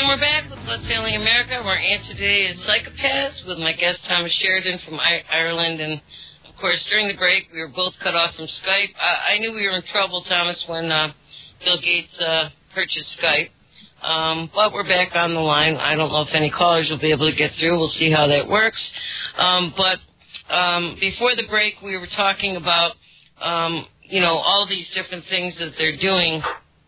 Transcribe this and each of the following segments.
And we're back with Blood Family America. Our answer today is psychopaths with my guest Thomas Sheridan from Ireland. And, of course, during the break, we were both cut off from Skype. I knew we were in trouble, Thomas, when Bill Gates purchased Skype. But we're back on the line. I don't know if any callers will be able to get through. We'll see how that works. But before the break, we were talking about, all these different things that they're doing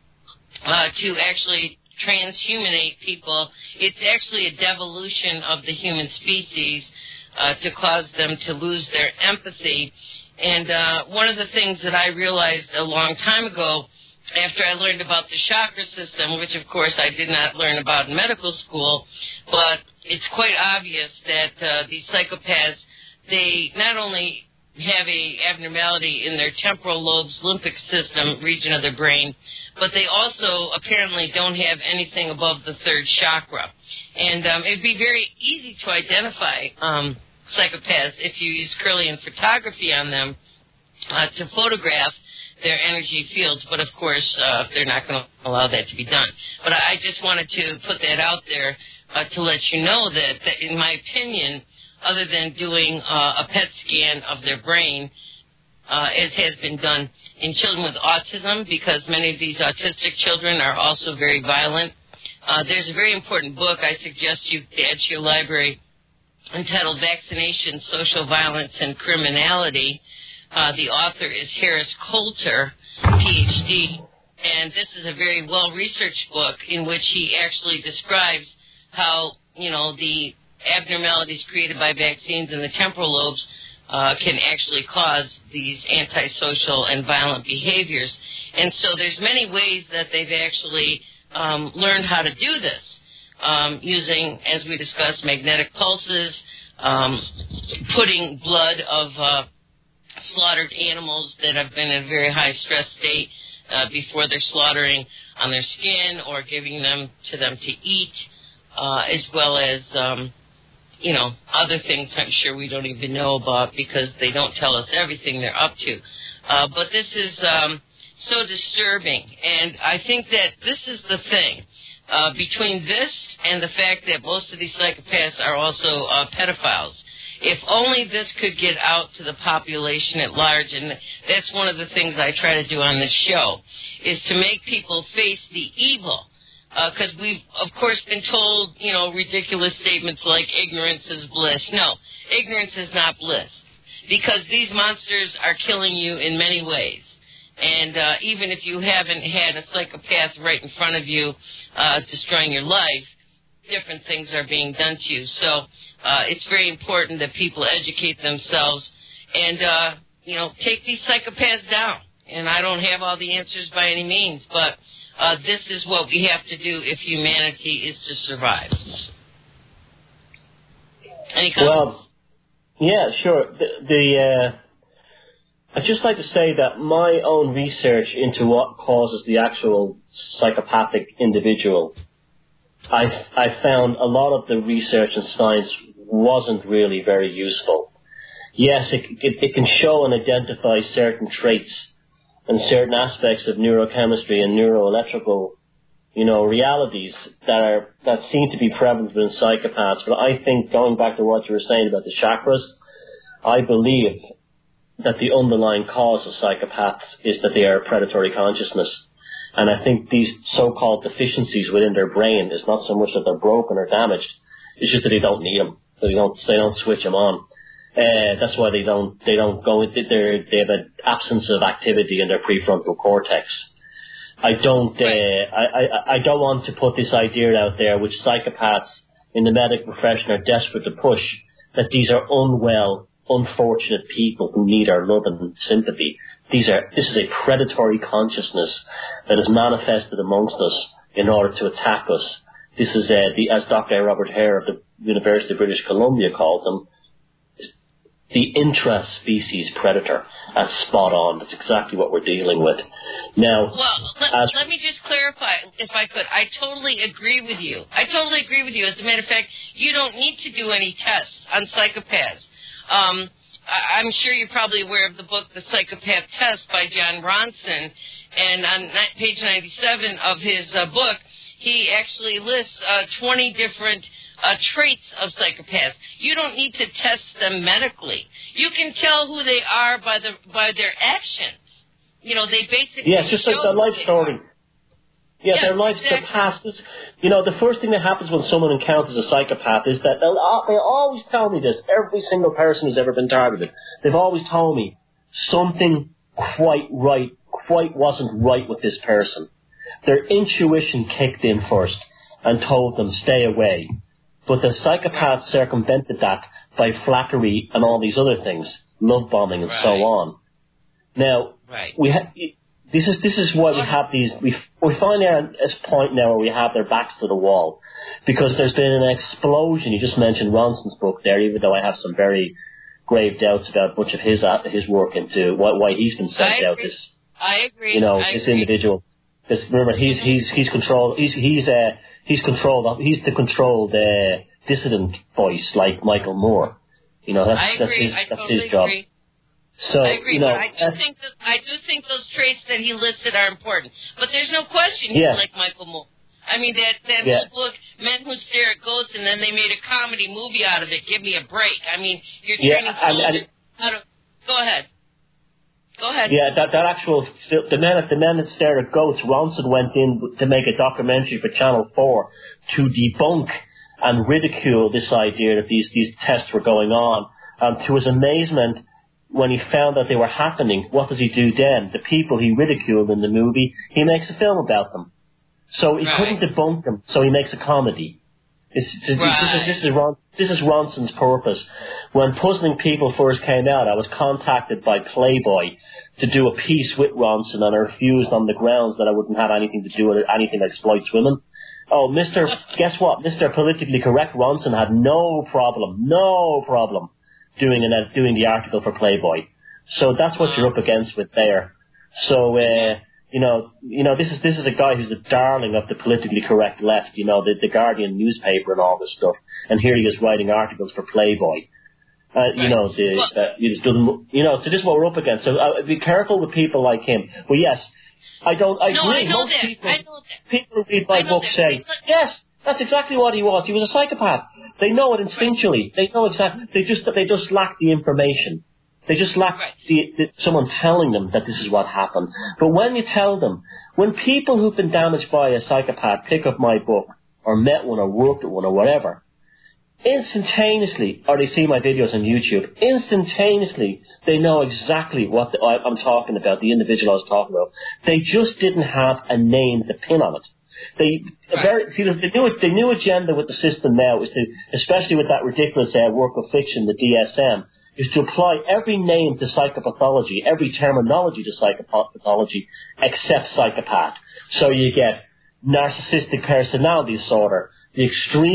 to actually transhumanate people. It's actually a devolution of the human species to cause them to lose their empathy. And one of the things that I realized a long time ago, after I learned about the chakra system, which of course I did not learn about in medical school, but it's quite obvious that these psychopaths, they not only have a abnormality in their temporal lobes, limbic system region of their brain, but they also apparently don't have anything above the third chakra. And it'd be very easy to identify psychopaths if you use Kirlian photography on them to photograph their energy fields, but of course they're not going to allow that to be done. But I just wanted to put that out there to let you know that in my opinion, other than doing a PET scan of their brain, as has been done in children with autism, because many of these autistic children are also very violent. There's a very important book I suggest you add to your library entitled Vaccination, Social Violence, and Criminality. The author is Harris Coulter, Ph.D., and this is a very well-researched book in which he actually describes how, the abnormalities created by vaccines in the temporal lobes can actually cause these antisocial and violent behaviors. And so there's many ways that they've actually learned how to do this, using, as we discussed, magnetic pulses, putting blood of slaughtered animals that have been in a very high stress state before they're slaughtering on their skin, or giving them to eat, as well as other things I'm sure we don't even know about because they don't tell us everything they're up to. But this is so disturbing, and I think that this is the thing. Between this and the fact that most of these psychopaths are also pedophiles, if only this could get out to the population at large, and that's one of the things I try to do on this show, is to make people face the evil. Because we've, of course, been told, ridiculous statements like ignorance is bliss. No, ignorance is not bliss, because these monsters are killing you in many ways. And even if you haven't had a psychopath right in front of you destroying your life, different things are being done to you. So it's very important that people educate themselves and, take these psychopaths down. And I don't have all the answers by any means, but this is what we have to do if humanity is to survive. Any comments? Well, yeah, sure. I'd just like to say that my own research into what causes the actual psychopathic individual, I found a lot of the research and science wasn't really very useful. Yes, it can show and identify certain traits and certain aspects of neurochemistry and neuroelectrical, realities that seem to be prevalent in psychopaths. But I think, going back to what you were saying about the chakras, I believe that the underlying cause of psychopaths is that they are a predatory consciousness. And I think these so-called deficiencies within their brain is not so much that they're broken or damaged, it's just that they don't need them. So they don't switch them on. That's why they don't go into they have an absence of activity in their prefrontal cortex. I don't want to put this idea out there, which psychopaths in the medical profession are desperate to push, that these are unwell, unfortunate people who need our love and sympathy. This is a predatory consciousness that is manifested amongst us in order to attack us. This is as Dr. Robert Hare of the University of British Columbia called them, the intra-species predator. That's spot on. That's exactly what we're dealing with. Now, let me just clarify, if I could. I totally agree with you. As a matter of fact, you don't need to do any tests on psychopaths. I'm sure you're probably aware of the book, The Psychopath Test by John Ronson. And on page 97 of his book, he actually lists 20 different traits of psychopaths. You don't need to test them medically. You can tell who they are by their actions. You know, they basically it's just like the life story. Yeah, their lives, their past. You know, the first thing that happens when someone encounters a psychopath is that they always tell me this. Every single person who's ever been targeted, they've always told me something quite wasn't right with this person. Their intuition kicked in first and told them stay away. But the psychopath circumvented that by flattery and all these other things, love bombing and so on. Now, this is why we have these. We finally are at this point now where we have their backs to the wall, because there's been an explosion. You just mentioned Ronson's book there, even though I have some very grave doubts about much of his work into why he's been sent out. I agree. You know, this individual. Remember, he's controlled. He's the controlled dissident voice like Michael Moore. You know, that's his job. Agree. So, I agree, you know, but I do think those traits that he listed are important. But there's no question he's like Michael Moore. I mean, that whole book, Men Who Stare at Ghosts, and then they made a comedy movie out of it. Give me a break. I mean, you're training soldiers how to... Go ahead. Yeah, that actual... The Men That Stare at Ghosts, Ronson went in to make a documentary for Channel 4 to debunk and ridicule this idea that these tests were going on. To his amazement, when he found that they were happening, what does he do then? The people he ridiculed in the movie, he makes a film about them. So he couldn't debunk them, so he makes a comedy. This is Ronson's purpose. When Puzzling People first came out, I was contacted by Playboy to do a piece with Ronson, and I refused on the grounds that I wouldn't have anything to do with it, anything that exploits women. Oh, guess what? Mr. Politically Correct Ronson had no problem doing the article for Playboy. So that's what you're up against with there. So, you know, this is a guy who's the darling of the politically correct left, you know, the Guardian newspaper and all this stuff. And here he is writing articles for Playboy. You know, so this is what we're up against. So be careful with people like him. Well, yes, I agree. I know that. People who read my book say, yes, that's exactly what he was. He was a psychopath. They know it instinctually. They know exactly. They just lack the information. They just lack someone telling them that this is what happened. But when you tell them, when people who've been damaged by a psychopath pick up my book or met one or worked with one or whatever, instantaneously, or they see my videos on YouTube, instantaneously they know exactly what I'm talking about, the individual I was talking about. They just didn't have a name to pin on it. The new agenda with the system now is to, especially with that ridiculous work of fiction, the DSM, is to apply every name to psychopathology, every terminology to psychopathology, except psychopath. So you get narcissistic personality disorder, the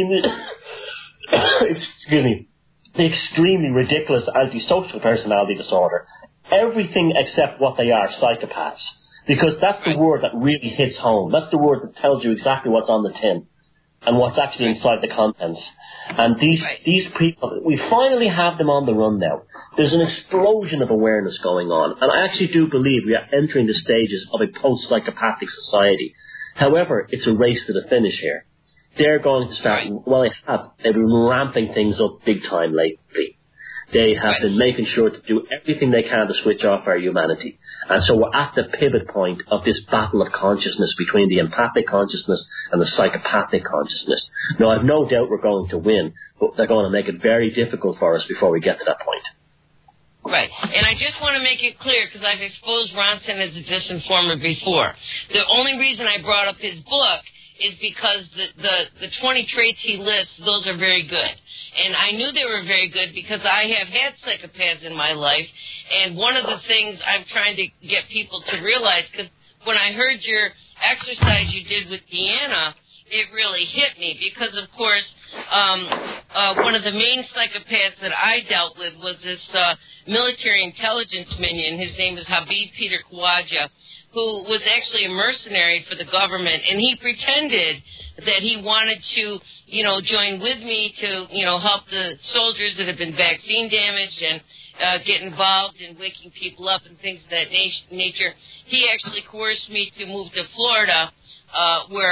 extremely ridiculous antisocial personality disorder, everything except what they are, psychopaths. Because that's the word that really hits home. That's the word that tells you exactly what's on the tin and what's actually inside the contents. And these people, we finally have them on the run now. There's an explosion of awareness going on. And I actually do believe we are entering the stages of a post-psychopathic society. However, it's a race to the finish here. They're going to start, they've been ramping things up big time lately. They have been making sure to do everything they can to switch off our humanity. And so we're at the pivot point of this battle of consciousness between the empathic consciousness and the psychopathic consciousness. Now, I've no doubt we're going to win, but they're going to make it very difficult for us before we get to that point. Right. And I just want to make it clear, because I've exposed Ronson as a disinformer before. The only reason I brought up his book is because the 20 traits he lists, those are very good. And I knew they were very good because I have had psychopaths in my life. And one of the things I'm trying to get people to realize, because when I heard your exercise you did with Deanna, it really hit me because, of course, one of the main psychopaths that I dealt with was this military intelligence minion. His name is Habib Peter Khawaja, who was actually a mercenary for the government, and he pretended that he wanted to, join with me to, help the soldiers that have been vaccine damaged and get involved in waking people up and things of that nature. He actually coerced me to move to Florida, where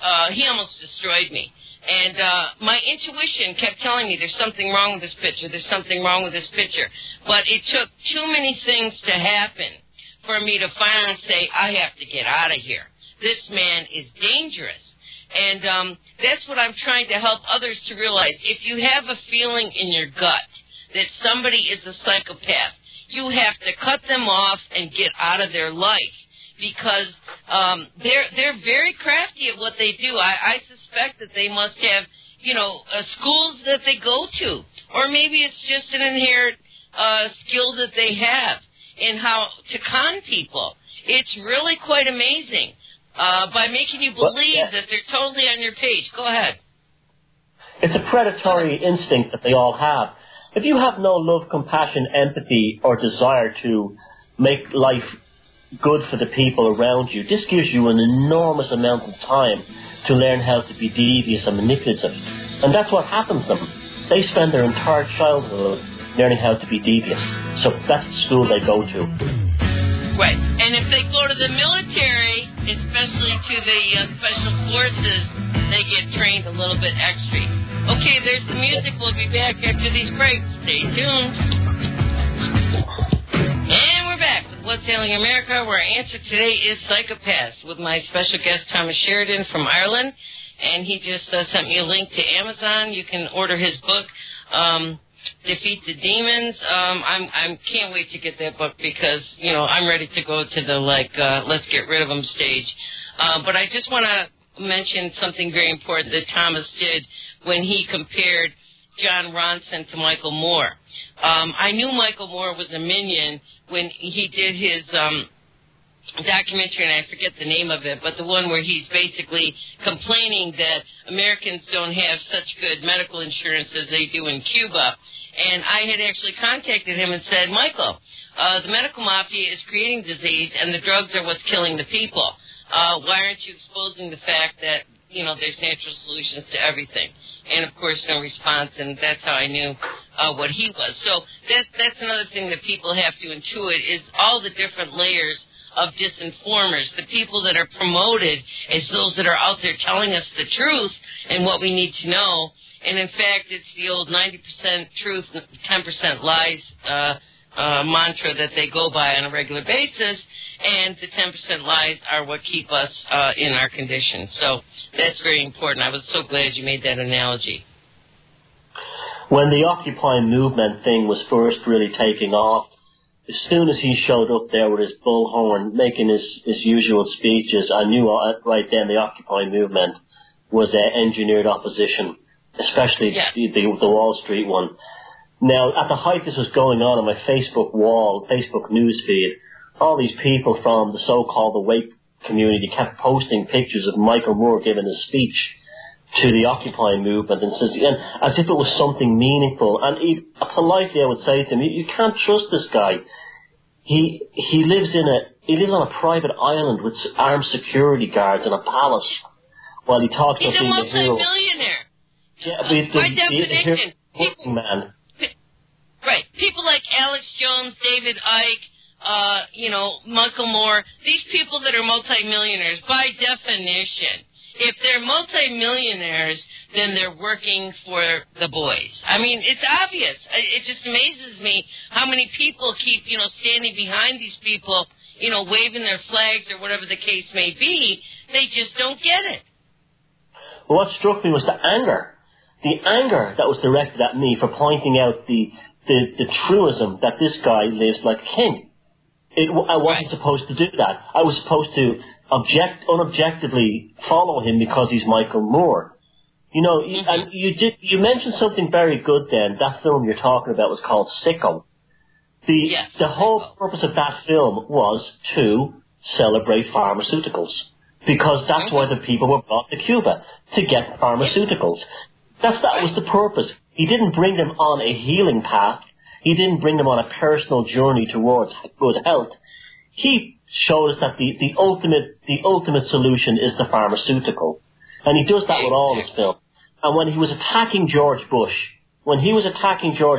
he almost destroyed me. And my intuition kept telling me there's something wrong with this picture, there's something wrong with this picture. But it took too many things to happen for me to finally say, I have to get out of here. This man is dangerous. And that's what I'm trying to help others to realize. If you have a feeling in your gut that somebody is a psychopath, you have to cut them off and get out of their life. Because they're very crafty at what they do. I suspect that they must have, schools that they go to. Or maybe it's just an inherent skill that they have in how to con people. It's really quite amazing by making you believe that they're totally on your page. Go ahead. It's a predatory instinct that they all have. If you have no love, compassion, empathy, or desire to make life good for the people around you, this gives you an enormous amount of time to learn how to be devious and manipulative. And that's what happens to them. They spend their entire childhood learning how to be devious. So that's the school they go to. Right. And if they go to the military, especially to the special forces, they get trained a little bit extra. Okay, there's the music. We'll be back after these breaks. Stay tuned. And we're back with What's Ailing America, where our answer today is psychopaths, with my special guest, Thomas Sheridan from Ireland. And he just sent me a link to Amazon. You can order his book, Defeat the Demons. I can't wait to get that book because, I'm ready to go to the, let's get rid of them stage. But I just want to mention something very important that Thomas did when he compared John Ronson to Michael Moore. I knew Michael Moore was a minion when he did his documentary, and I forget the name of it, but the one where he's basically complaining that Americans don't have such good medical insurance as they do in Cuba. And I had actually contacted him and said, Michael, the medical mafia is creating disease, and the drugs are what's killing the people. Why aren't you exposing the fact that, there's natural solutions to everything? And, of course, no response, and that's how I knew what he was. So that's another thing that people have to intuit is all the different layers of disinformers, the people that are promoted as those that are out there telling us the truth and what we need to know. And, in fact, it's the old 90% truth, 10% lies mantra that they go by on a regular basis, and the 10% lies are what keep us in our condition. So that's very important. I was so glad you made that analogy. When the Occupy movement thing was first really taking off, as soon as he showed up there with his bullhorn making his usual speeches, I knew right then the Occupy movement was engineered opposition, especially the Wall Street one. Now, at the height this was going on my Facebook wall, Facebook news feed, all these people from the so-called awake community kept posting pictures of Michael Moore giving a speech to the Occupy movement and as if it was something meaningful. And politely I would say to him, you can't trust this guy. He lives on a private island with armed security guards in a palace while he talks about being a hero. He's a multi-millionaire. Yeah, by definition, man. Right. People like Alex Jones, David Icke, Michael Moore, these people that are multimillionaires, by definition, if they're multimillionaires, then they're working for the boys. I mean, it's obvious. It just amazes me how many people keep, standing behind these people, waving their flags or whatever the case may be. They just don't get it. Well, what struck me was the anger. The anger that was directed at me for pointing out the truism that this guy lives like a king. I wasn't supposed to do that. I was supposed to unobjectively follow him because he's Michael Moore. And you mentioned something very good then. That film you're talking about was called Sicko. The whole purpose of that film was to celebrate pharmaceuticals. Because that's why the people were brought to Cuba, to get pharmaceuticals. That was the purpose. He didn't bring them on a healing path. He didn't bring them on a personal journey towards good health. He showed us that the ultimate solution is the pharmaceutical. And he does that with all his films. And when he was attacking George Bush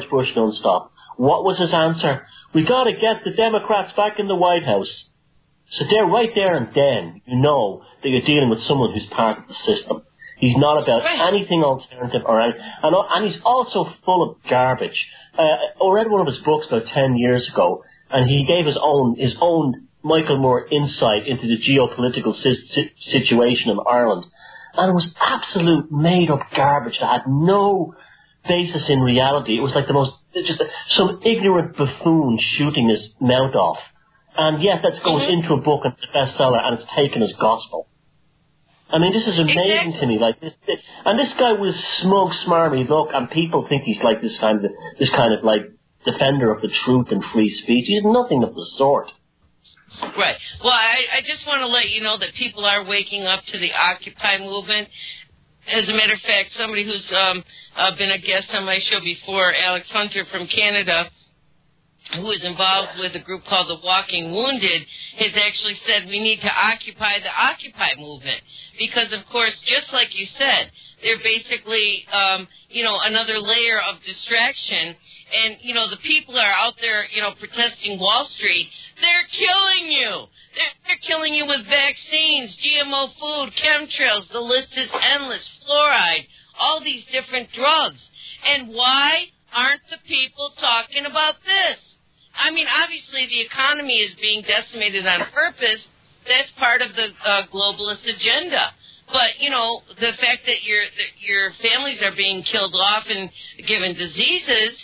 nonstop, what was his answer? We got to get the Democrats back in the White House. So there, right there and then, you know that you're dealing with someone who's part of the system. He's not about anything alternative and he's also full of garbage. I read one of his books about 10 years ago, and he gave his own Michael Moore insight into the geopolitical situation in Ireland. And it was absolute made-up garbage that had no basis in reality. It was like some ignorant buffoon shooting his mouth off. And yet that goes into a book and it's a bestseller and it's taken as gospel. I mean, this is amazing to me. Like this, and this guy was smug, smarmy look, and people think he's like this kind of like defender of the truth and free speech. He's nothing of the sort. Right. Well, I just want to let you know that people are waking up to the Occupy movement. As a matter of fact, somebody who's been a guest on my show before, Alex Hunter from Canada, who is involved with a group called the Walking Wounded, has actually said we need to occupy the Occupy movement. Because, of course, just like you said, they're basically, another layer of distraction. And, the people are out there, protesting Wall Street. They're killing you. They're killing you with vaccines, GMO food, chemtrails. The list is endless. Fluoride, all these different drugs. And why aren't the people talking about this? I mean, obviously the economy is being decimated on purpose. That's part of the globalist agenda. But, the fact that your families are being killed off and given diseases,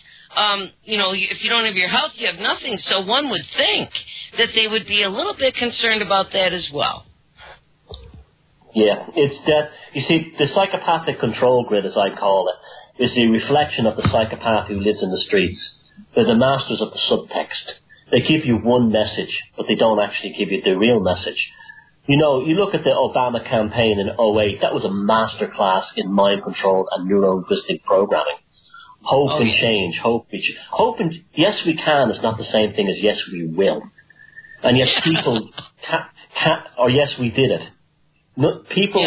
if you don't have your health, you have nothing. So one would think that they would be a little bit concerned about that as well. Yeah, it's that. You see, the psychopathic control grid, as I call it, is the reflection of the psychopath who lives in the streets. They're the masters of the subtext. They give you one message, but they don't actually give you the real message. You look at the Obama campaign in 2008, that was a masterclass in mind control and neuro-linguistic programming. Hope and change, hope and yes we can is not the same thing as yes we will. And yet people can't, or yes we did it. No,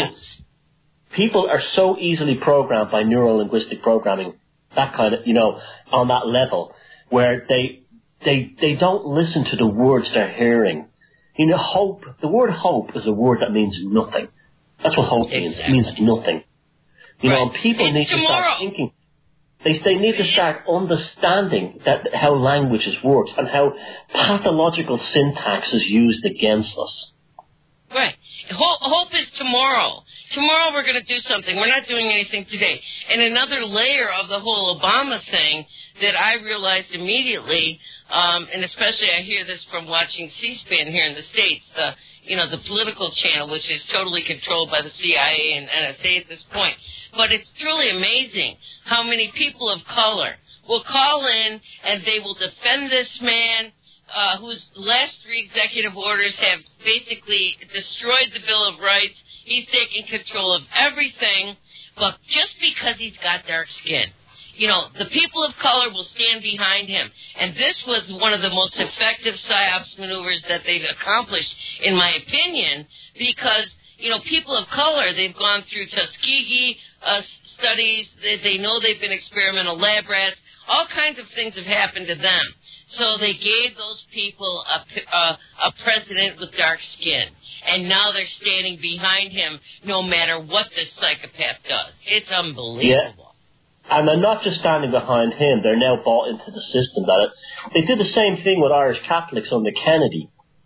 people are so easily programmed by neuro-linguistic programming, that kind of, on that level, where they don't listen to the words they're hearing. Hope, the word hope is a word that means nothing. That's what hope means. It means nothing. And people need to start thinking. They need to start understanding how languages works and how pathological syntax is used against us. Right. Hope is tomorrow. Tomorrow we're going to do something. We're not doing anything today. And another layer of the whole Obama thing that I realized immediately, and especially I hear this from watching C-SPAN here in the States, the political channel, which is totally controlled by the CIA and NSA at this point. But it's truly amazing how many people of color will call in and they will defend this man whose last 3 executive orders have basically destroyed the Bill of Rights. He's taking control of everything, but just because he's got dark skin. The people of color will stand behind him. And this was one of the most effective PSYOPs maneuvers that they've accomplished, in my opinion, because, people of color, they've gone through Tuskegee studies. They know they've been experimental lab rats. All kinds of things have happened to them. So they gave those people a president with dark skin. And now they're standing behind him no matter what this psychopath does. It's unbelievable. Yeah. And they're not just standing behind him, they're now bought into the system. They did the same thing with Irish Catholics under Kennedy.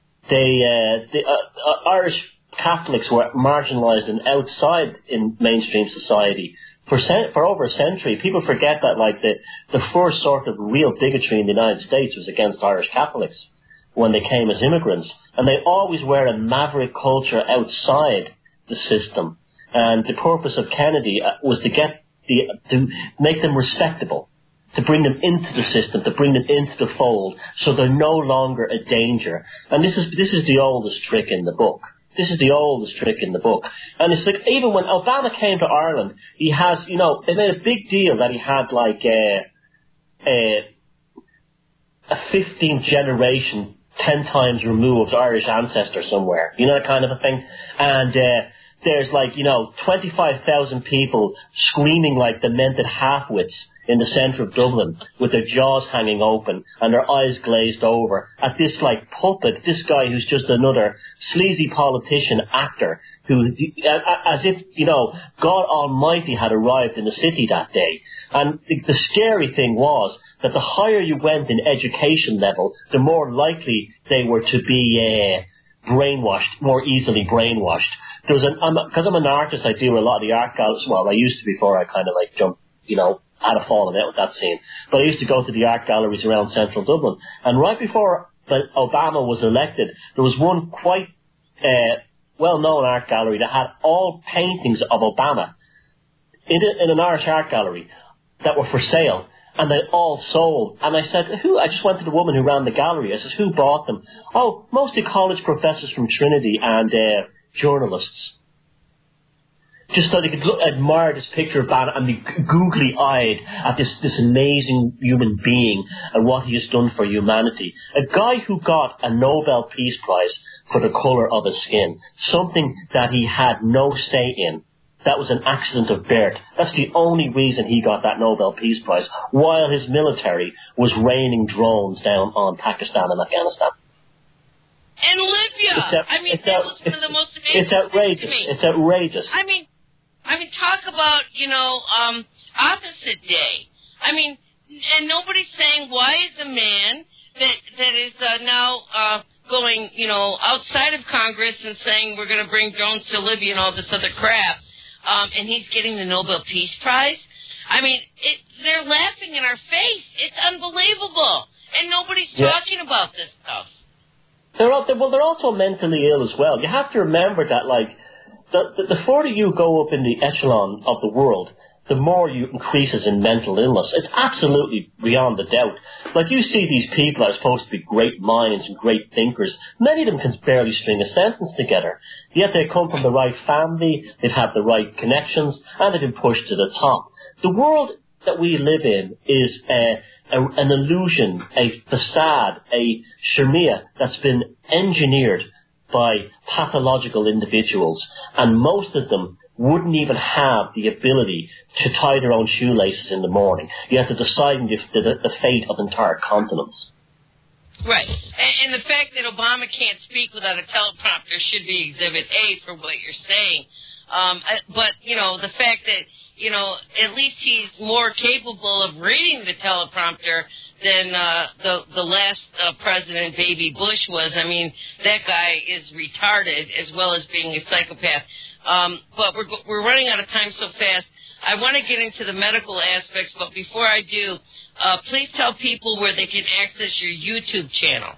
Irish Catholics were marginalised and outside in mainstream society for over a century. People forget that the first sort of real bigotry in the United States was against Irish Catholics when they came as immigrants. And they always were a maverick culture outside the system. And the purpose of Kennedy was to make them respectable, to bring them into the system, to bring them into the fold, so they're no longer a danger. And this is the oldest trick in the book. This is the oldest trick in the book. And it's like, even when Obama came to Ireland, he has, they made a big deal that he had a 15th generation, 10 times removed Irish ancestor somewhere. That kind of a thing. And there's 25,000 people screaming like demented half-wits in the centre of Dublin with their jaws hanging open and their eyes glazed over at this like puppet, this guy who's just another sleazy politician actor who, as if, you know, God Almighty had arrived in the city that day. And the scary thing was that the higher you went in education level, the more likely they were to be brainwashed, more easily brainwashed. Because I'm an artist, I do a lot of the art galleries. Well, I used to before I kind of like jumped, you know, had a falling out with that scene. But I used to go to the art galleries around central Dublin. And right before Obama was elected, there was one quite well-known art gallery that had all paintings of Obama in an Irish art gallery that were for sale. And they all sold. And I said, I just went to the woman who ran the gallery. I said, who bought them? Oh, mostly college professors from Trinity and journalists. Just so they could admire this picture of Bannon and be googly-eyed at this amazing human being and what he has done for humanity. A guy who got a Nobel Peace Prize for the colour of his skin. Something that he had no say in. That was an accident of birth. That's the only reason he got that Nobel Peace Prize, while his military was raining drones down on Pakistan and Afghanistan. And Libya. That was one of the most amazing It's outrageous. things to me. It's outrageous. I mean, talk about, opposite day. And nobody's saying why is a man that is now going, outside of Congress and saying we're going to bring drones to Libya and all this other crap, and he's getting the Nobel Peace Prize. They're laughing in our face. It's unbelievable. And nobody's talking about this stuff. They're also mentally ill as well. You have to remember that, the further you go up in the echelon of the world, the more you increases in mental illness. It's absolutely beyond a doubt. You see these people that are supposed to be great minds and great thinkers. Many of them can barely string a sentence together. Yet they come from the right family, they've had the right connections, and they've been pushed to the top. The world that we live in is an illusion, a facade, a shamia that's been engineered by pathological individuals, and most of them wouldn't even have the ability to tie their own shoelaces in the morning. You have to decide the fate of entire continents. Right. And the fact that Obama can't speak without a teleprompter should be Exhibit A for what you're saying. But the fact that, at least he's more capable of reading the teleprompter than the last president, Baby Bush, was. That guy is retarded as well as being a psychopath. But we're running out of time so fast. I want to get into the medical aspects, but before I do, please tell people where they can access your YouTube channel.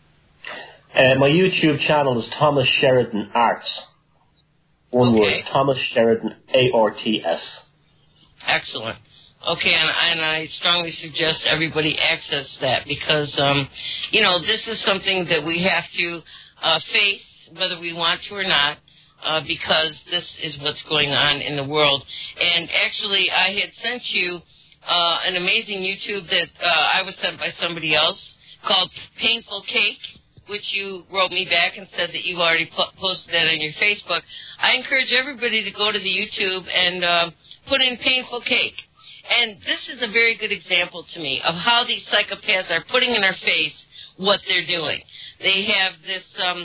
My YouTube channel is Thomas Sheridan Arts. One word, Thomas Sheridan, ARTS. Excellent. Okay, and I strongly suggest everybody access that because, this is something that we have to face whether we want to or not. Because this is what's going on in the world. And actually, I had sent you an amazing YouTube that I was sent by somebody else called Painful Cake, which you wrote me back and said that you already posted that on your Facebook. I encourage everybody to go to the YouTube and put in Painful Cake. And this is a very good example to me of how these psychopaths are putting in our face what they're doing. They have this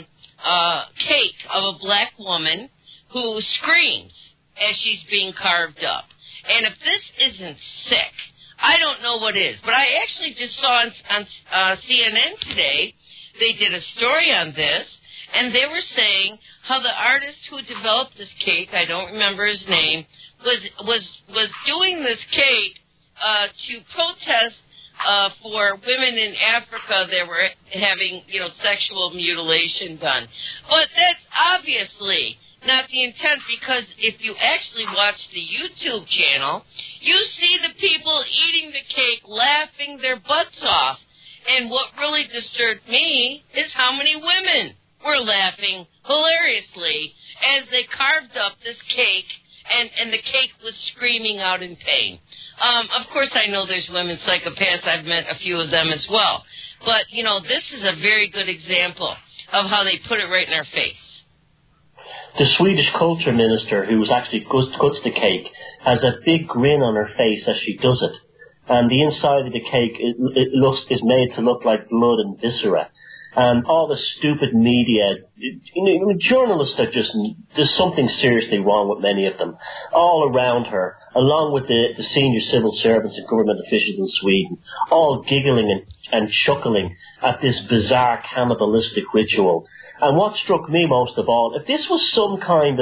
cake of a black woman who screams as she's being carved up. And if this isn't sick, I don't know what is. But I actually just saw on CNN today, they did a story on this, and they were saying how the artist who developed this cake, I don't remember his name, was doing this cake to protest for women in Africa that were having, sexual mutilation done. But that's obviously not the intent, because if you actually watch the YouTube channel, you see the people eating the cake laughing their butts off. And what really disturbed me is how many women were laughing hilariously as they carved up this cake, and the cake was screaming out in pain. Of course, I know there's women psychopaths. I've met a few of them as well. But, this is a very good example of how they put it right in our face. The Swedish culture minister, who actually cuts the cake, has a big grin on her face as she does it. and the inside of the cake is made to look like blood and viscera. And all the stupid media, journalists are there's something seriously wrong with many of them, all around her, along with the senior civil servants and government officials in Sweden, all giggling and chuckling at this bizarre cannibalistic ritual. And what struck me most of all, if this was some kind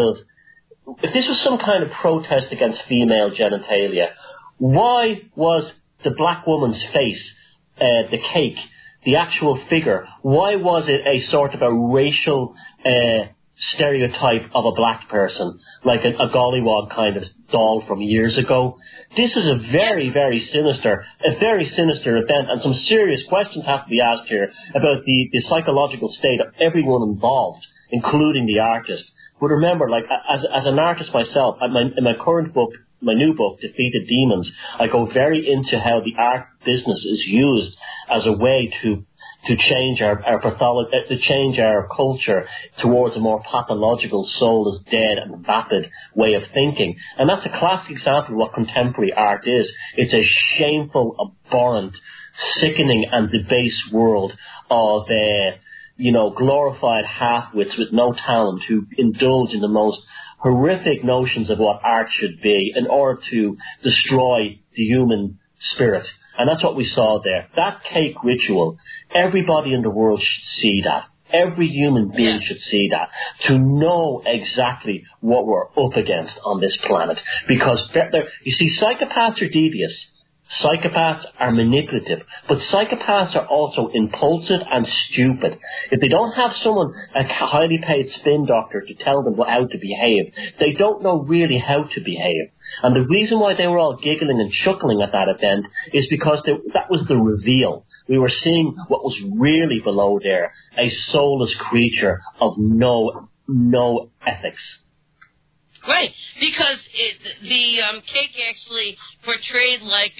of protest against female genitalia, why was the black woman's face, the cake, the actual figure, why was it a sort of a racial stereotype of a black person, like a gollywog kind of doll from years ago? This is a very, very sinister event, and some serious questions have to be asked here about the psychological state of everyone involved, including the artist. But remember, like, as an artist myself, in my current book, my new book, Defeated Demons, I go very into how the art business is used as a way to change our pathology, to change our culture towards a more pathological, soulless, dead and vapid way of thinking. And that's a classic example of what contemporary art is. It's a shameful, abhorrent, sickening and debased world of glorified half-wits with no talent who indulge in the most horrific notions of what art should be in order to destroy the human spirit. And that's what we saw there. That cake ritual, everybody in the world should see that. Every human being should see that, to know exactly what we're up against on this planet. Because, you see, psychopaths are devious. Psychopaths are manipulative, but psychopaths are also impulsive and stupid. If they don't have someone, a highly paid spin doctor, to tell them how to behave, they don't know really how to behave. And the reason why they were all giggling and chuckling at that event is because that was the reveal. We were seeing what was really below there, a soulless creature of no ethics. Right, because the cake actually portrayed like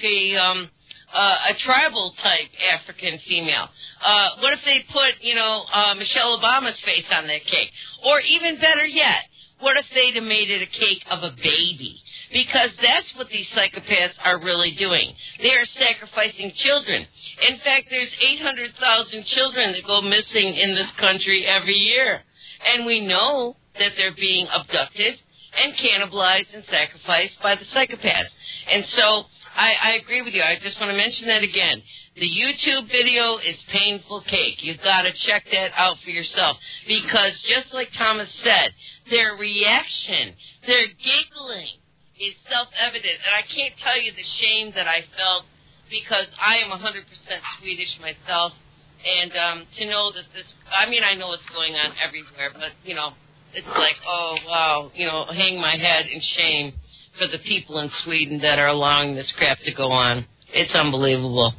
a tribal type African female. What if they put, Michelle Obama's face on that cake? Or even better yet, what if they'd have made it a cake of a baby? Because that's what these psychopaths are really doing. They are sacrificing children. In fact, there's 800,000 children that go missing in this country every year. And we know that they're being abducted and cannibalized and sacrificed by the psychopaths. And so I agree with you. I just want to mention that again. The YouTube video is Painful Cake. You've got to check that out for yourself. Because just like Thomas said, their reaction, their giggling is self-evident. And I can't tell you the shame that I felt, because I am 100% Swedish myself. And to know that I know what's going on everywhere, but, it's like, oh, wow, hang my head in shame for the people in Sweden that are allowing this crap to go on. It's unbelievable.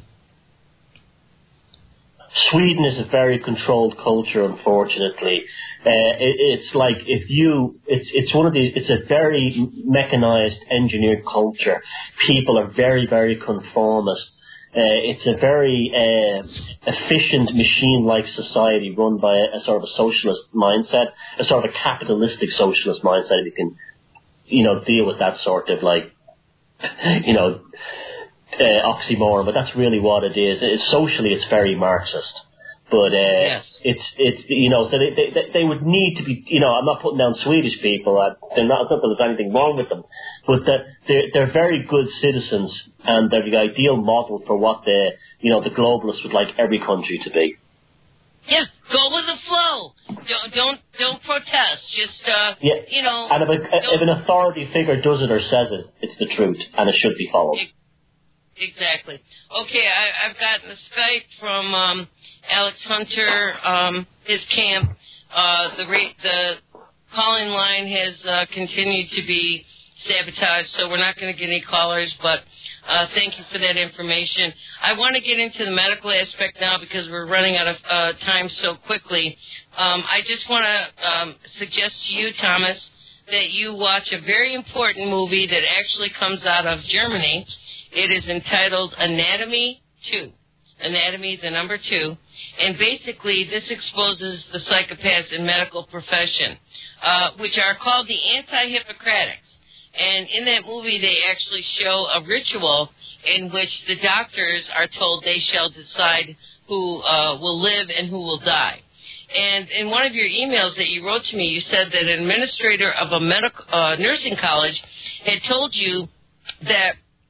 Sweden is a very controlled culture, unfortunately. It's like it's a very mechanized, engineered culture. People are very, very conformist. It's a very efficient, machine-like society run by a sort of a socialist mindset, a sort of a capitalistic socialist mindset. If you can, deal with that sort of oxymoron, but that's really what it is. Socially, it's very Marxist. But yes. So they would need to be, I'm not putting down Swedish people. They're not that there's anything wrong with them, but they're very good citizens, and they're the ideal model for what the globalists would like every country to be. Yeah, go with the flow. Don't protest. Just And if an authority figure does it or says it, it's the truth, and it should be followed. Exactly. Okay, I've gotten a Skype from Alex Hunter, his camp. The calling line has continued to be sabotaged, so we're not going to get any callers, but thank you for that information. I want to get into the medical aspect now because we're running out of time so quickly. I just want to suggest to you, Thomas, that you watch a very important movie that actually comes out of Germany. It is entitled Anatomy 2. Anatomy, the number 2. And basically, this exposes the psychopaths in medical profession, which are called the anti-Hippocratics. And in that movie, they actually show a ritual in which the doctors are told they shall decide who will live and who will die. And in one of your emails that you wrote to me, you said that an administrator of a nursing college had told you that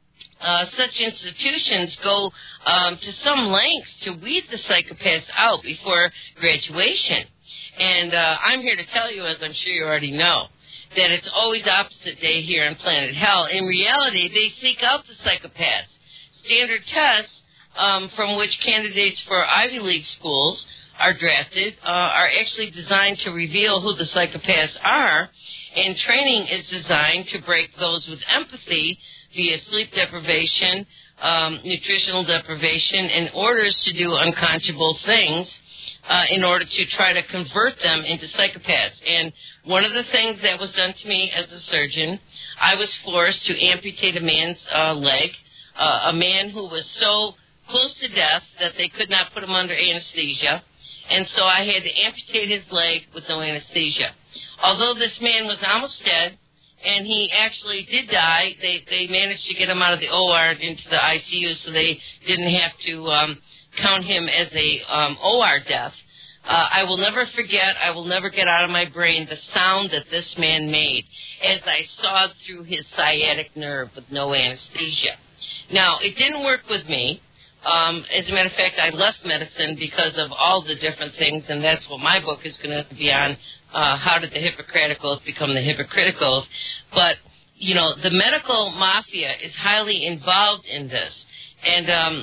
such institutions go to some lengths to weed the psychopaths out before graduation. And I'm here to tell you, as I'm sure you already know, that it's always opposite day here on planet Hell. In reality, they seek out the psychopaths. Standard tests from which candidates for Ivy League schools are drafted are actually designed to reveal who the psychopaths are, and training is designed to break those with empathy via sleep deprivation, nutritional deprivation, and orders to do unconscionable things in order to try to convert them into psychopaths. And one of the things that was done to me as a surgeon, I was forced to amputate a man's leg, a man who was so close to death that they could not put him under anesthesia. And so I had to amputate his leg with no anesthesia. Although this man was almost dead, and he actually did die, they managed to get him out of the OR into the ICU, so they didn't have to count him as a OR death. I will never forget, I will never get out of my brain the sound that this man made as I sawed through his sciatic nerve with no anesthesia. Now, it didn't work with me. As a matter of fact, I left medicine because of all the different things, and that's what my book is going to be on, how did the Hippocratic Oath become the Hippocratic Oath. But, you know, the medical mafia is highly involved in this. And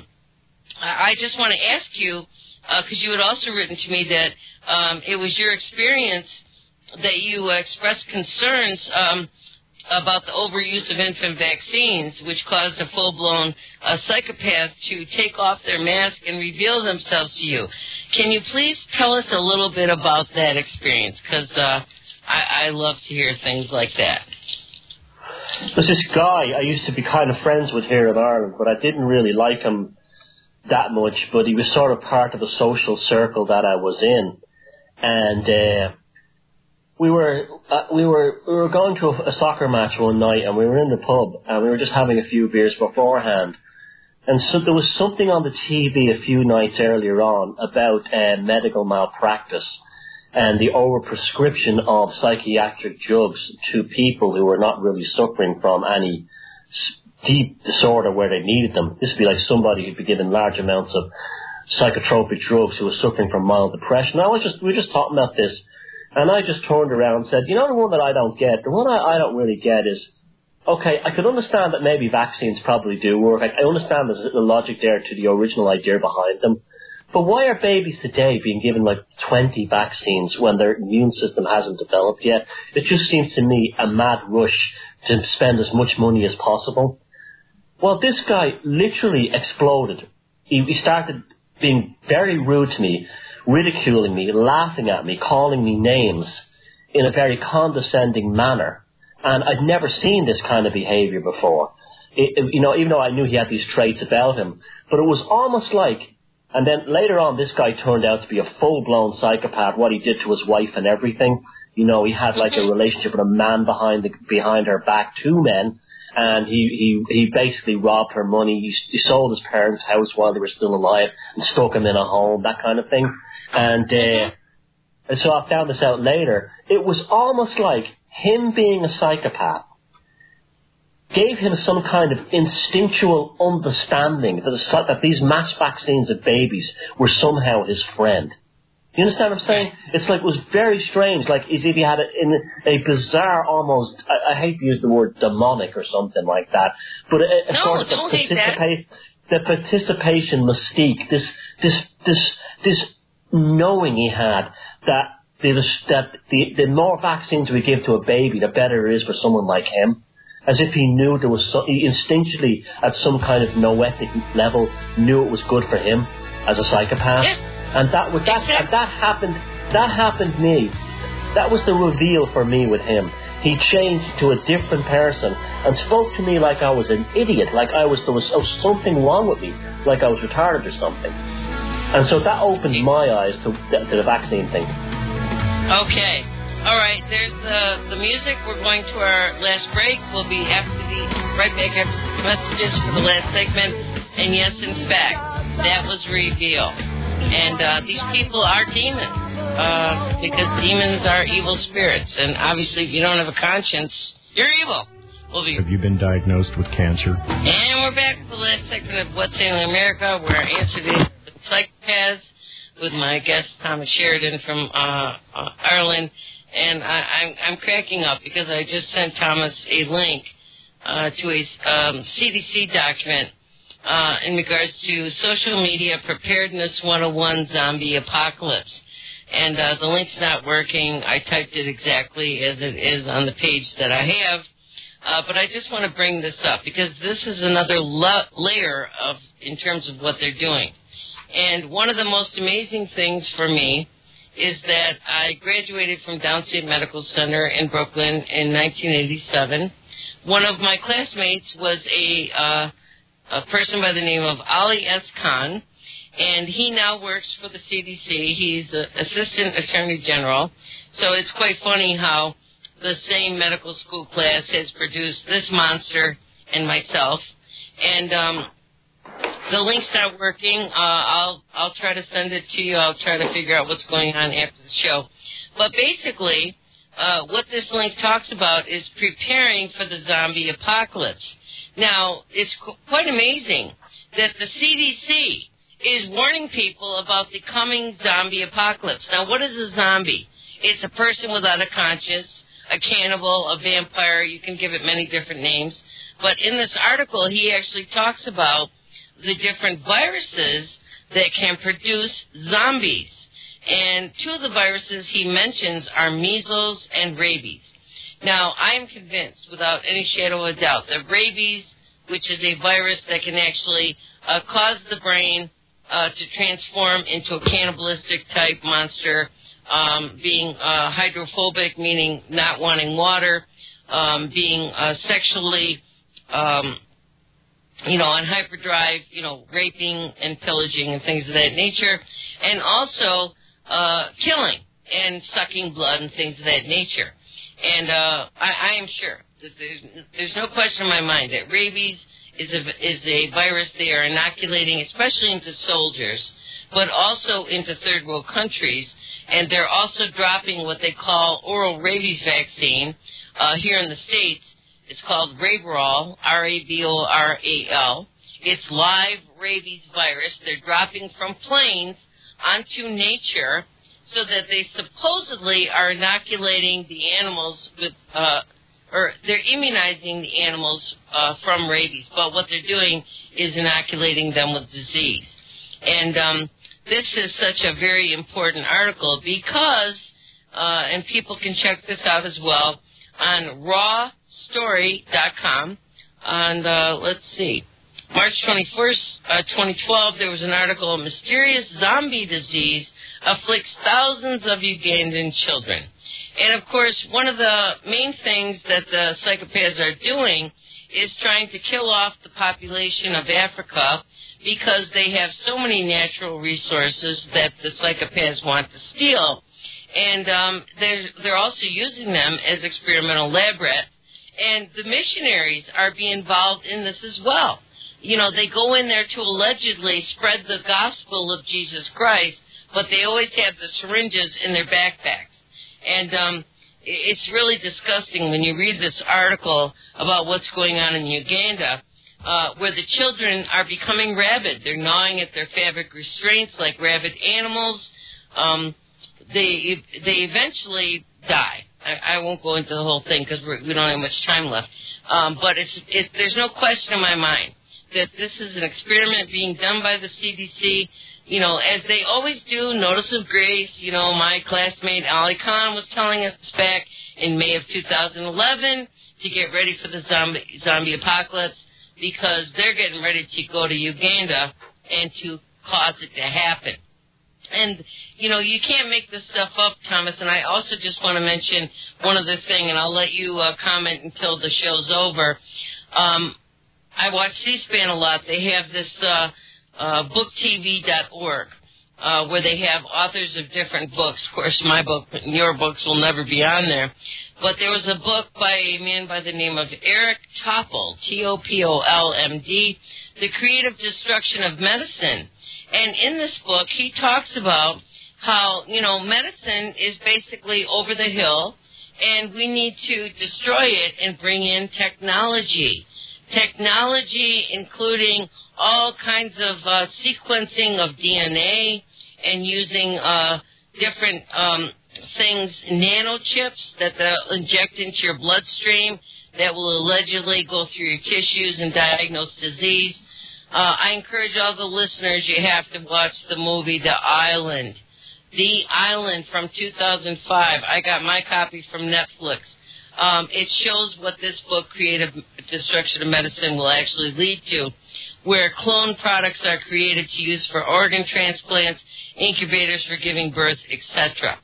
I just want to ask you, because you had also written to me that it was your experience that you expressed concerns about the overuse of infant vaccines, which caused a full-blown psychopath to take off their mask and reveal themselves to you. Can you please tell us a little bit about that experience? Because I love to hear things like that. There's this guy I used to be kind of friends with here in Ireland, but I didn't really like him that much, but he was sort of part of the social circle that I was in. And we were going to a soccer match one night, and we were in the pub, and we were just having a few beers beforehand. And so there was something on the TV a few nights earlier on about medical malpractice and the overprescription of psychiatric drugs to people who were not really suffering from any deep disorder where they needed them. This would be like somebody who'd be given large amounts of psychotropic drugs who was suffering from mild depression. We were just talking about this, and I just turned around and said, you know, the one that I don't get, the one I don't really get is, okay, I could understand that maybe vaccines probably do work. I understand there's a logic there to the original idea behind them. But why are babies today being given like 20 vaccines when their immune system hasn't developed yet? It just seems to me a mad rush to spend as much money as possible. Well, this guy literally exploded. He started being very rude to me, ridiculing me, laughing at me, calling me names in a very condescending manner. And I'd never seen this kind of behavior before. Even though I knew he had these traits about him. But it was almost like, and then later on this guy turned out to be a full-blown psychopath, what he did to his wife and everything. You know, he had like a relationship with a man behind her back, two men. And he basically robbed her money. He sold his parents' house while they were still alive and stuck him in a home, that kind of thing. And so I found this out later. It was almost like him being a psychopath gave him some kind of instinctual understanding that these mass vaccines of babies were somehow his friend. You understand what I'm saying? It's like, it was very strange, like as if he had it in a bizarre, almost, I hate to use the word demonic or something like that, but a sort of the participation mystique, this knowing he had that the more vaccines we give to a baby, the better it is for someone like him. As if he knew there was, he instinctually, at some kind of noetic level, knew it was good for him as a psychopath. Yeah. And that happened to me. That was the reveal for me with him. He changed to a different person and spoke to me like I was an idiot, like there was something wrong with me, like I was retarded or something. And so that opened my eyes to the vaccine thing. Okay. All right, there's the music. We're going to our last break. We'll be right back after the messages for the last segment. And yes, in fact, that was reveal. And these people are demons, because demons are evil spirits. And obviously, if you don't have a conscience, you're evil. Have you been diagnosed with cancer? And we're back with the last segment of What's Ailing America, where I answer the psychopaths with my guest, Thomas Sheridan from Ireland. And I'm cracking up because I just sent Thomas a link to a CDC document in regards to social media preparedness 101 zombie apocalypse. And the link's not working. I typed it exactly as it is on the page that I have. But I just want to bring this up because this is another layer in terms of what they're doing. And one of the most amazing things for me is that I graduated from Downstate Medical Center in Brooklyn in 1987. One of my classmates was a person by the name of Ali S. Khan, and he now works for the CDC. He's an assistant attorney general. So it's quite funny how the same medical school class has produced this monster and myself. And the link's not working. I'll try to send it to you. I'll try to figure out what's going on after the show. But basically, what this link talks about is preparing for the zombie apocalypse. Now, it's quite amazing that the CDC is warning people about the coming zombie apocalypse. Now, what is a zombie? It's a person without a conscience, a cannibal, a vampire. You can give it many different names. But in this article, he actually talks about the different viruses that can produce zombies. And two of the viruses he mentions are measles and rabies. Now, I am convinced, without any shadow of a doubt, that rabies, which is a virus that can actually cause the brain to transform into a cannibalistic type monster, being hydrophobic, meaning not wanting water, being sexually on hyperdrive, raping and pillaging and things of that nature, and also killing and sucking blood and things of that nature. And I am sure that there's no question in my mind that rabies is a virus they are inoculating, especially into soldiers, but also into third world countries. And they're also dropping what they call oral rabies vaccine here in the States. It's called Raboral, R-A-B-O-R-A-L. It's live rabies virus. They're dropping from planes onto nature so that they supposedly are inoculating the animals with, or they're immunizing the animals from rabies. But what they're doing is inoculating them with disease. And this is such a very important article because, and people can check this out as well, on rawstory.com. And let's see, March 21st, 2012, there was an article, Mysterious Zombie Disease Afflicts Thousands of Ugandan Children. And, of course, one of the main things that the psychopaths are doing is trying to kill off the population of Africa because they have so many natural resources that the psychopaths want to steal. And they're also using them as experimental lab rats. And the missionaries are being involved in this as well. They go in there to allegedly spread the gospel of Jesus Christ, but they always have the syringes in their backpacks. And it's really disgusting when you read this article about what's going on in Uganda, where the children are becoming rabid. They're gnawing at their fabric restraints like rabid animals. They eventually die. I won't go into the whole thing because we don't have much time left. But there's no question in my mind that this is an experiment being done by the CDC. As they always do, notice of grace. My classmate Ali Khan was telling us back in May of 2011 to get ready for the zombie apocalypse because they're getting ready to go to Uganda and to cause it to happen. And, you can't make this stuff up, Thomas. And I also just want to mention one other thing, and I'll let you comment until the show's over. I watch C-SPAN a lot. They have this booktv.org. where they have authors of different books. Of course, my book and your books will never be on there. But there was a book by a man by the name of Eric Topol, Topolmd, The Creative Destruction of Medicine. And in this book, he talks about how, medicine is basically over the hill, and we need to destroy it and bring in technology. Technology including all kinds of sequencing of DNA and using different things, nanochips that they'll inject into your bloodstream that will allegedly go through your tissues and diagnose disease. I encourage all the listeners, you have to watch the movie The Island. The Island from 2005. I got my copy from Netflix. It shows what this book, Creative Destruction of Medicine, will actually lead to, where clone products are created to use for organ transplants, incubators for giving birth, etc.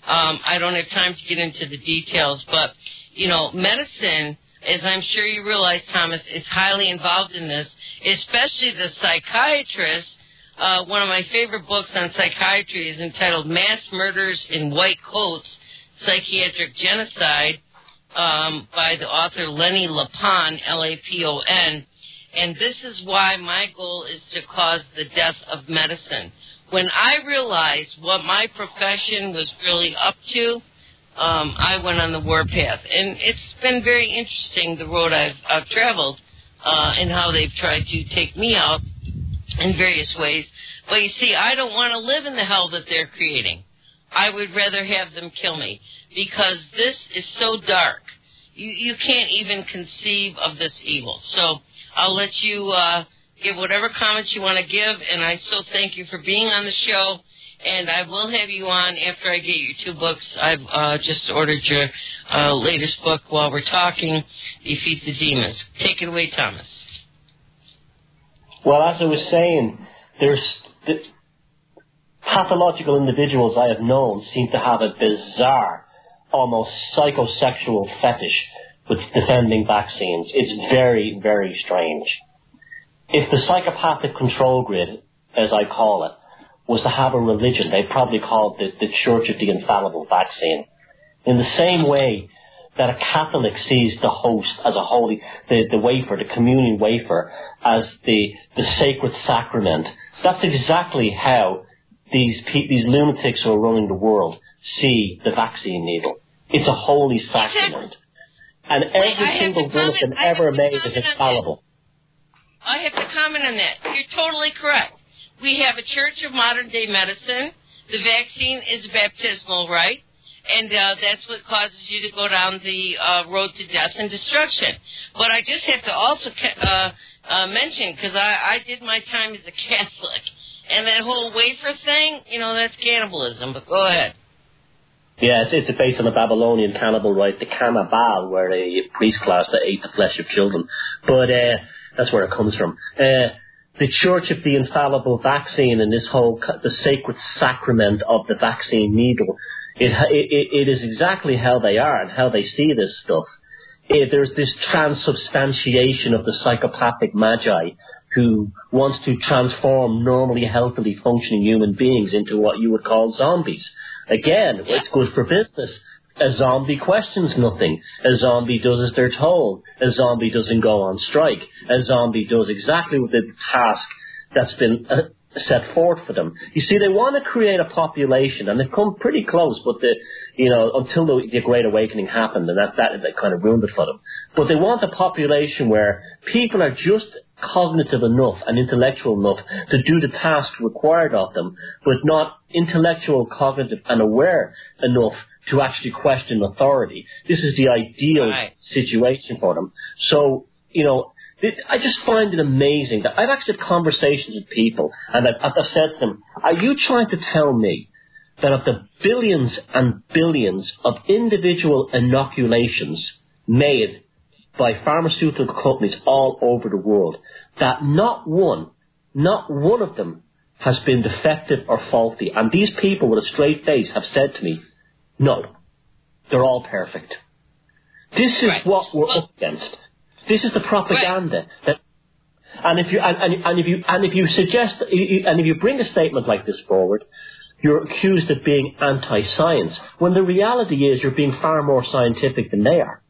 I don't have time to get into the details, but, medicine, as I'm sure you realize, Thomas, is highly involved in this, especially the psychiatrists. One of my favorite books on psychiatry is entitled Mass Murders in White Coats, Psychiatric Genocide, by the author Lenny Lapon, Lapon. And this is why my goal is to cause the death of medicine. When I realized what my profession was really up to, I went on the warpath. And it's been very interesting, the road I've traveled, and how they've tried to take me out in various ways. But you see, I don't want to live in the hell that they're creating. I would rather have them kill me, because this is so dark. You can't even conceive of this evil. So I'll let you give whatever comments you want to give, and I so thank you for being on the show. And I will have you on after I get your 2 books. I've just ordered your latest book while we're talking, Defeat the Demons. Take it away, Thomas. Well, as I was saying, there's the pathological individuals I have known seem to have a bizarre, almost psychosexual fetish with defending vaccines. It's very, very strange. If the psychopathic control grid, as I call it, was to have a religion, they'd probably call it the Church of the Infallible Vaccine. In the same way that a Catholic sees the host as a holy, the wafer, the communion wafer, as the sacred sacrament, that's exactly how these lunatics who are running the world see the vaccine needle. It's a holy sacrament. And every single one of them ever made is infallible. I have to comment on that. You're totally correct. We have a Church of Modern Day Medicine. The vaccine is baptismal, right? And that's what causes you to go down the road to death and destruction. But I just have to also mention, because I did my time as a Catholic, and that whole wafer thing, that's cannibalism. But go ahead. Yeah, it's based on the Babylonian cannibal rite, the Cannibal, where a priest class that ate the flesh of children. But that's where it comes from. The Church of the Infallible Vaccine and this whole, the sacred sacrament of the vaccine needle, it is exactly how they are and how they see this stuff. There's this transubstantiation of the psychopathic magi who wants to transform normally, healthily functioning human beings into what you would call zombies. Again, it's good for business. A zombie questions nothing. A zombie does as they're told. A zombie doesn't go on strike. A zombie does exactly what the task that's been set forth for them. You see, they want to create a population, and they've come pretty close, but until the Great Awakening happened, and that kind of ruined it for them. But they want a population where people are just cognitive enough and intellectual enough to do the task required of them, but not intellectual, cognitive, and aware enough to actually question authority. This is the ideal situation for them. So, I just find it amazing that I've actually had conversations with people, and I've said to them, are you trying to tell me that of the billions and billions of individual inoculations made by pharmaceutical companies all over the world, that not one of them has been defective or faulty? And these people with a straight face have said to me, no, they're all perfect. This is what we're up against. This is the propaganda that And if you suggest and if you bring a statement like this forward, you're accused of being anti-science, when the reality is you're being far more scientific than they are.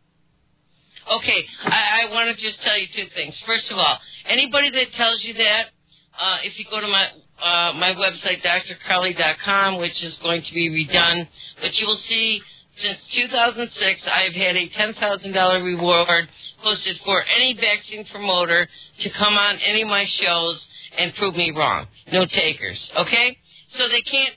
Okay, I want to just tell you two things. First of all, anybody that tells you that, if you go to my website, drcrowley.com, which is going to be redone, but you will see since 2006, I've had a $10,000 reward posted for any vaccine promoter to come on any of my shows and prove me wrong. No takers, okay? So they can't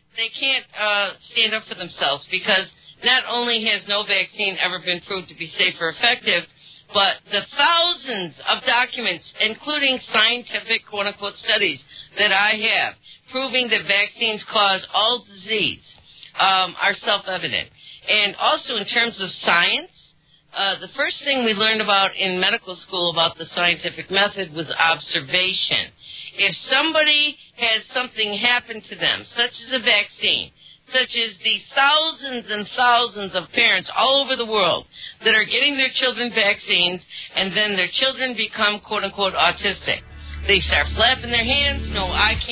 stand up for themselves, because not only has no vaccine ever been proved to be safe or effective, but the thousands of documents, including scientific quote-unquote studies that I have, proving that vaccines cause all disease, are self-evident. And also in terms of science, the first thing we learned about in medical school about the scientific method was observation. If somebody has something happen to them, such as a vaccine, such as the thousands and thousands of parents all over the world that are getting their children vaccines, and then their children become quote-unquote autistic. They start flapping their hands, no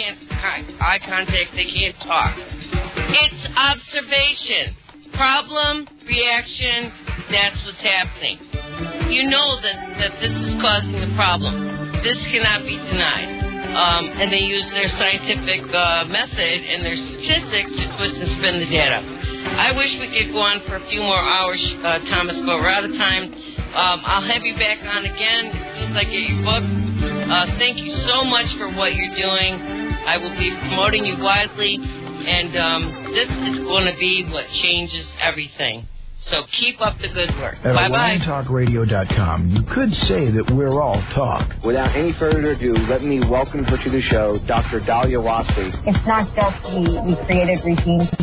eye contact, they can't talk. It's observation. Problem, reaction, that's what's happening. You know that this is causing the problem. This cannot be denied. And they use their scientific method and their statistics to twist and spin the data. I wish we could go on for a few more hours, Thomas, but we're out of time. I'll have you back on again as soon as I get your book. Thank you so much for what you're doing. I will be promoting you widely, and this is going to be what changes everything. So keep up the good work. At OrionTalkRadio.com, you could say that we're all talk. Without any further ado, let me welcome her to the show, Dr. Dahlia Wasfi. It's not just we created routines.